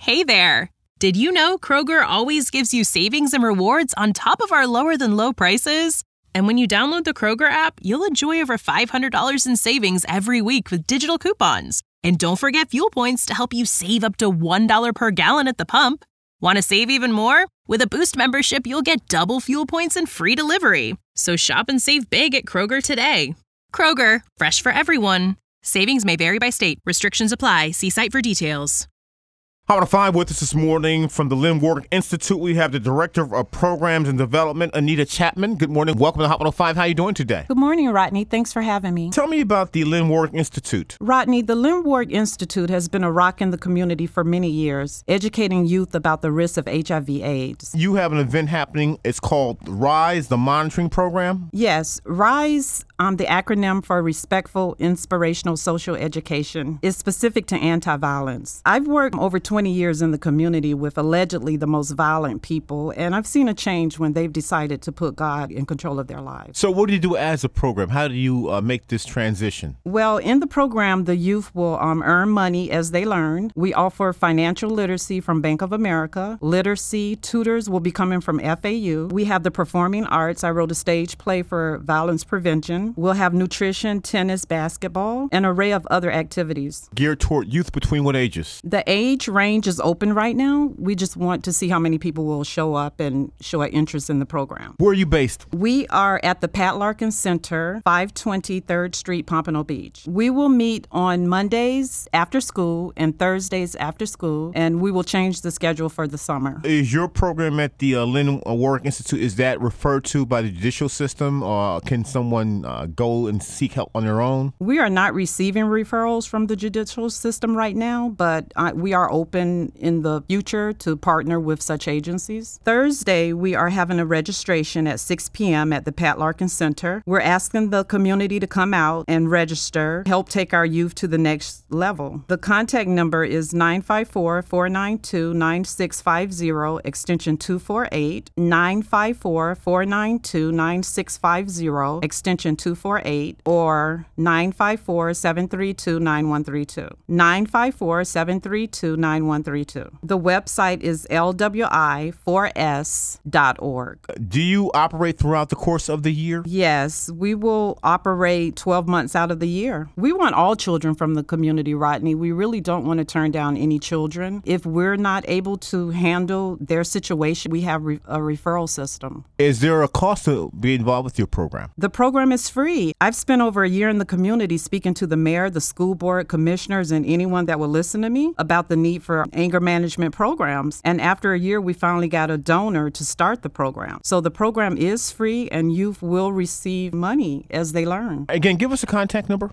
Hey there! Did you know Kroger always gives you savings and rewards on top of our lower-than-low prices? And when you download the Kroger app, you'll enjoy over $500 in savings every week with digital coupons. And don't forget fuel points to help you save up to $1 per gallon at the pump. Want to save even more? With a Boost membership, you'll get double fuel points and free delivery. So shop and save big at Kroger today. Kroger, fresh for everyone. Savings may vary by state. Restrictions apply. See site for details. Hot 105 with us this morning from the Lynn Warwick Institute. We have the Director of Programs and Development, Anita Chapman. Good morning. Welcome to Hot 105. How are you doing today? Good morning, Rodney. Thanks for having me. Tell me about the Lynn Warwick Institute. Rodney, the Lynn Warwick Institute has been a rock in the community for many years, educating youth about the risks of HIV/AIDS. You have an event happening. It's called RISE, the monitoring program. Yes, RISE, the acronym for Respectful Inspirational Social Education, is specific to anti-violence. I've worked over 20 years in the community with allegedly the most violent people, and I've seen a change when they've decided to put God in control of their lives. So what do you do as a program? How do you make this transition? Well, in the program, the youth will earn money as they learn. We offer financial literacy from Bank of America. Literacy tutors will be coming from FAU. We have the performing arts. I wrote a stage play for violence prevention. We'll have nutrition, tennis, basketball, an array of other activities. Geared toward youth between what ages? The age range is open right now. We just want to see how many people will show up and show an interest in the program. Where are you based? We are at the Pat Larkin Center, 520 3rd Street, Pompano Beach. We will meet on Mondays after school and Thursdays after school, and we will change the schedule for the summer. Is your program at the Lynn Warwick Institute, is that referred to by the judicial system, or can someone go and seek help on their own? We are not receiving referrals from the judicial system right now, but we are open in the future to partner with such agencies. Thursday, we are having a registration at 6 p.m. at the Pat Larkin Center. We're asking the community to come out and register, help take our youth to the next level. The contact number is 954-492-9650, extension 248, 954-492-9650, extension 248, or 954-732-9132. 954-732-9132. The website is lwi4s.org. Do you operate throughout the course of the year? Yes, we will operate 12 months out of the year. We want all children from the community, Rodney. We really don't want to turn down any children. If we're not able to handle their situation, we have a referral system. Is there a cost to be involved with your program? The program is free. I've spent over a year in the community speaking to the mayor, the school board, commissioners, and anyone that will listen to me about the need for anger management programs. And after a year, we finally got a donor to start the program. So the program is free, and youth will receive money as they learn. Again, give us a contact number.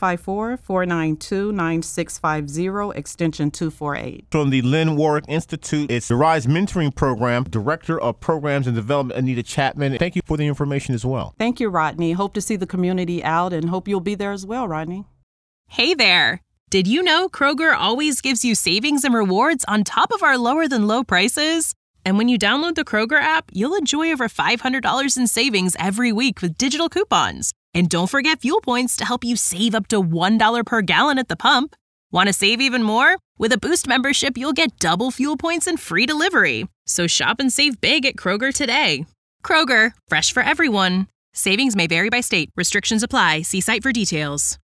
954-492-9650, extension 248. From the Lynn Warwick Institute, it's the RISE Mentoring Program, Director of Programs and Development, Anita Chapman. Thank you for the information as well. Thank you, Rodney. Hope to see the community out and hope you'll be there as well, Rodney. Hey there! Did you know Kroger always gives you savings and rewards on top of our lower-than-low prices? And when you download the Kroger app, you'll enjoy over $500 in savings every week with digital coupons. And don't forget fuel points to help you save up to $1 per gallon at the pump. Want to save even more? With a Boost membership, you'll get double fuel points and free delivery. So shop and save big at Kroger today. Kroger, fresh for everyone. Savings may vary by state. Restrictions apply. See site for details.